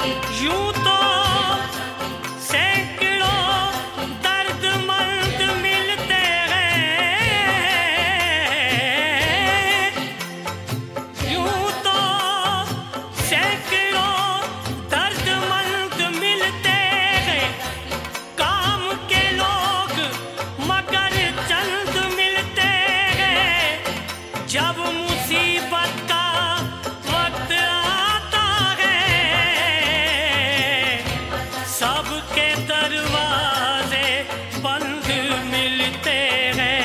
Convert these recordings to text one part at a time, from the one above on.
यूं तो सैकड़ों दर्दमंद मिलते हैं, यूं तो सैकड़ों दर्दमंद मिलते हैं, काम के लोग मगर चंद मिलते हैं। जब मुसीबत का वक्त आता है, सबके दरवाजे बंद मिलते हैं।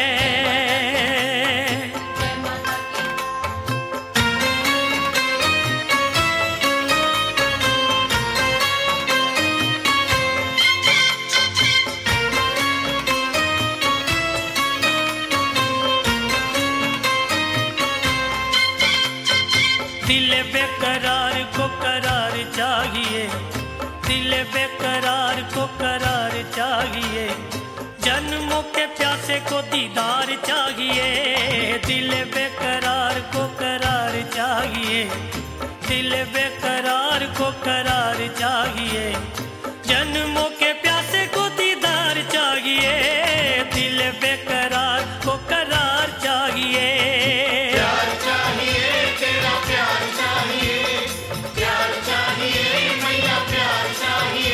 दिल बेकरार को करार चाहिए, दिल बेकरार को करार चाहिए, जन्मों के प्यासे को दीदार चाहिए। दिल बेकरार को करार चाहिए, दिल बेकरार को करार चाहिए, जन्मों के प्यासे को दीदार चाहिए। दिल बेकरार को करार चाहिए। प्यार चाहिए, तेरा प्यार चाहिए, प्यार चाहिए मैया, प्यार चाहिए।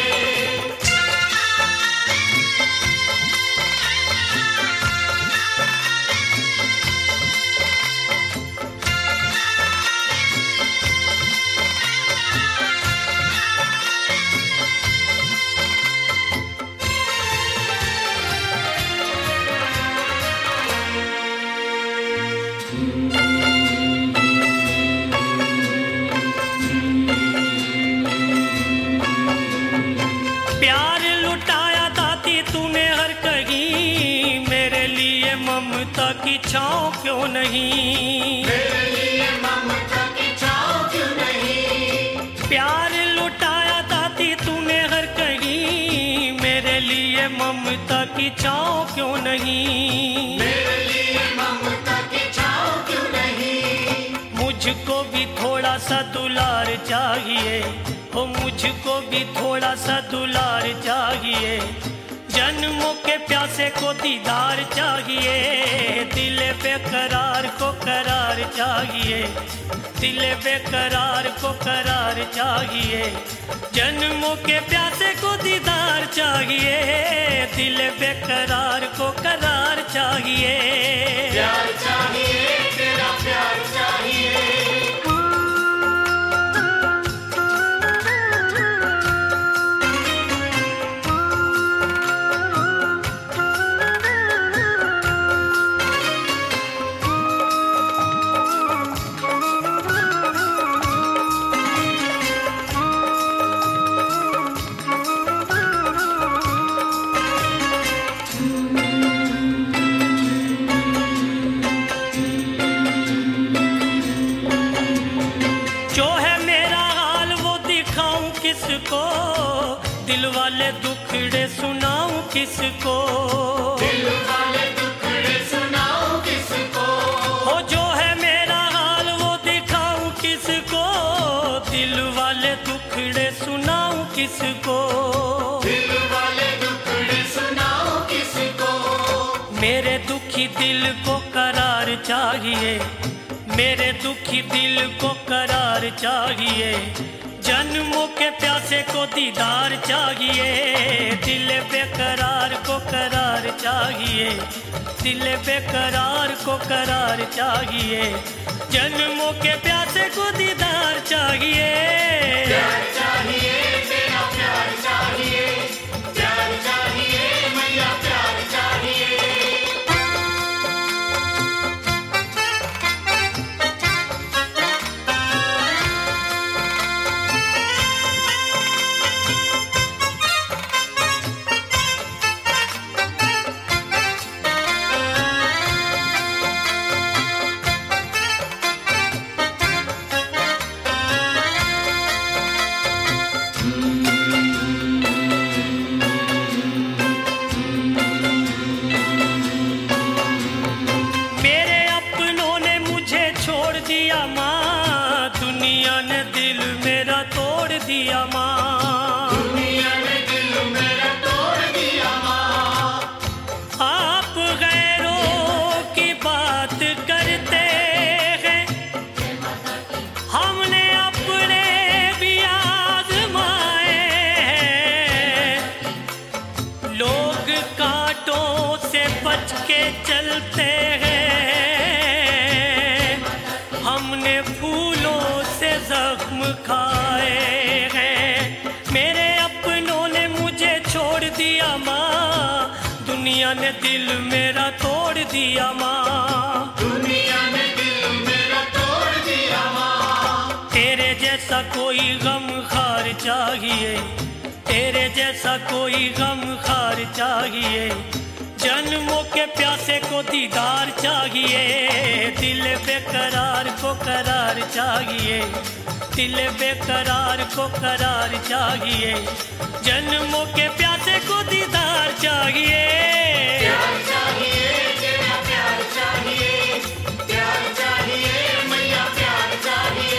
प्यार लुटाया दाती तूने हर कहीं, मेरे लिए ममता की छाँव क्यों नहीं? मेरे लिए ममता की छाँव क्यों नहीं? प्यार लुटाया दाती तूने हर कहीं, मेरे लिए ममता की छाँव क्यों नहीं? मेरे लिए ममता की छाँव क्यों नहीं? मुझको भी थोड़ा सा दुलार चाहिए, ओ मुझको भी थोड़ा सा दुलार चाहिए, जन्मों के प्यासे को दीदार चाहिए। दिल बेकरार को करार चाहिए, दिल बेकरार को करार चाहिए, जन्मों के प्यासे को दीदार चाहिए। दिल बेकरार को करार चाहिए। प्यार चाहिए, तेरा प्यार चाहिए। किसको दिल वाले दुखड़े सुनाऊं किसको? दिल वाले दुखड़े सुनाऊं किसको? हो जो है मेरा हाल वो दिखाऊं किसको? दिल वाले दुखड़े सुनाऊं किसको? दिल वाले दुखड़े सुनाऊं किसको? मेरे दुखी दिल को करार चाहिए, मेरे दुखी दिल को करार चाहिए, जन्मों के प्यासे को दीदार चाहिए। दिल बेकरार को करार चाहिए, दिल बेकरार को करार चाहिए, जन्मों के प्यासे को दीदार चाहिए। प्यार चाहिए, तेरा प्यार चाहिए, प्यार चाहिए मैया, प्यार चाहिए। दिया माँ। दुनिया ने दिल मेरा तोड़ दिया माँ। आप गैरों की बात करते हैं, हमने अपने भी आजमाए हैं। लोग कांटों से बच के चलते हैं, हमने फूलों से जख्म खाए हैं। मेरे अपनों ने मुझे छोड़ दिया माँ, दुनिया ने दिल मेरा तोड़ दिया माँ। दुनिया ने दिल मेरा तोड़ दिया माँ। तेरे जैसा कोई गम खार चाहिए, तेरे जैसा कोई गम खार चाहिए। जन्मों के प्यासे को दीदार चाहिए, दिल बेकरार को करार चाहिए, दिल बेकरार को करार चाहिए। जन्मों के प्यासे को दीदार चाहिए। प्यार चाहिए तेरा प्यार चाहिए, प्यार चाहिए मैया प्यार चाहिए।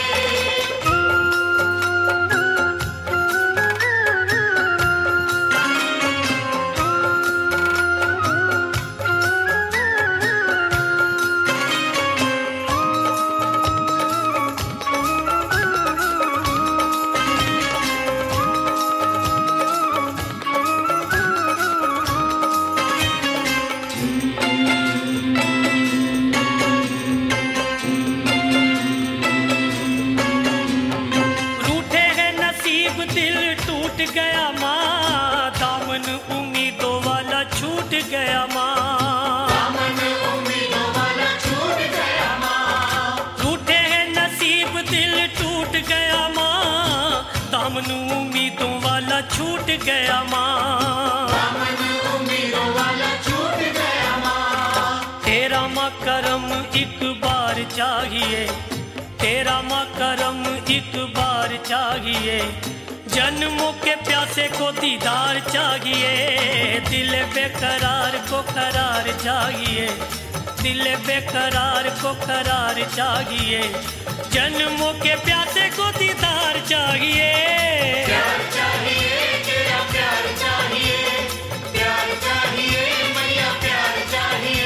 रूठे हैं नसीब दिल टूट गया माँ, दामन उम्मीदों वाला छूट गया माँ। दामन उम्मीदों वाला छूट गया माँ। रूठे हैं नसीब दिल टूट गया माँ, दामन उम्मीदों वाला छूट गया माँ। दामन उम्मीदों वाला छूट गया माँ। तेरा माँ करम एक बार चाहिए, तेरा माँ करम एक बार चाहिए। जन्मों के प्यासे को दीदार चाहिए, दिल बेकरार को करार चाहिए, दिल बेकरार को करार चाहिए। जन्मों के प्यासे को दीदार चाहिए। प्यार चाहिए तेरा प्यार चाहिए, प्यार चाहिए मैया प्यार चाहिए।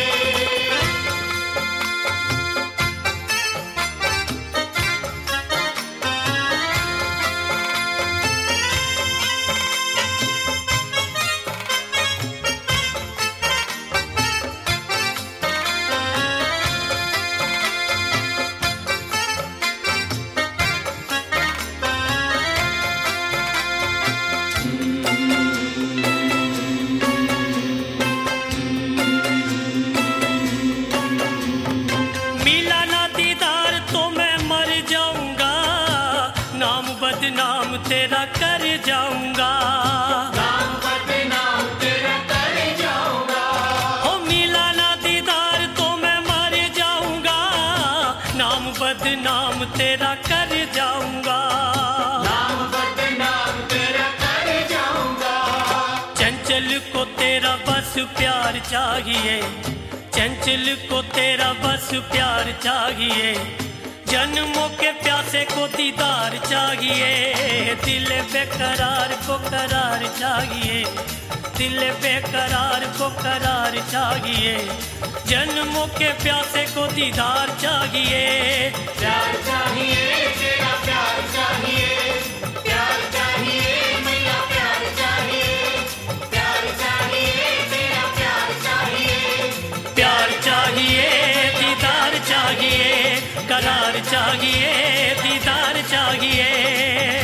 मिला ना दीदार तो मैं मर जाऊंगा, नाम बदनाम तेरा कर जाऊंगा। नाम बदनाम तेरा कर जाऊंगा। ओ मिला ना दीदार तो मैं मर जाऊंगा, नाम बदनाम तेरा कर जाऊंगा। नाम बदनाम तेरा कर जाऊंगा। चंचल को तेरा बस प्यार चाहिए, चंचल को तेरा बस प्यार चाहिए। जन्मों के प्यासे को दीदार चाहिए, दिल बेकरार को करार चाहिए, दिल बेकरार को करार चाहिए। जन्मों के प्यासे को दीदार चाहिए। प्यार चाहिए तेरा प्यार चाहिए, प्यार चाहिए मैया प्यार चाहिए। प्यार चाहिए तेरा प्यार चाहिए, प्यार चाहिए, दीदार चाहिए, करार चाहिए, दीदार चाहिए।